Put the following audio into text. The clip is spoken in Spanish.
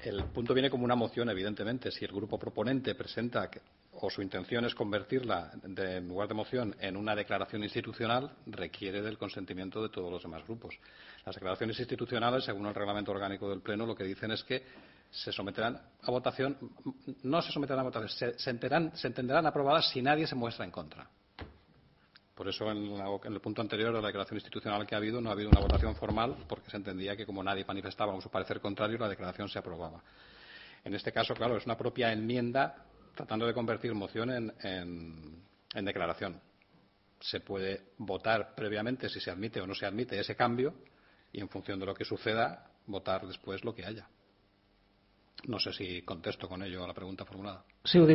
El punto viene como una moción, evidentemente. Si el grupo proponente presenta o su intención es convertirla, en lugar de moción, en una declaración institucional, requiere del consentimiento de todos los demás grupos. Las declaraciones institucionales, según el reglamento orgánico del Pleno, lo que dicen es que se someterán a votación, no se someterán a votación, se entenderán aprobadas si nadie se muestra en contra. Por eso en el punto anterior de la declaración institucional que ha habido, no ha habido una votación formal, porque se entendía que como nadie manifestaba su parecer contrario, la declaración se aprobaba. En este caso, claro, es una propia enmienda tratando de convertir moción en declaración. Se puede votar previamente si se admite o no se admite ese cambio y, en función de lo que suceda, votar después lo que haya. No sé si contesto con ello a la pregunta formulada. Sí, ho diu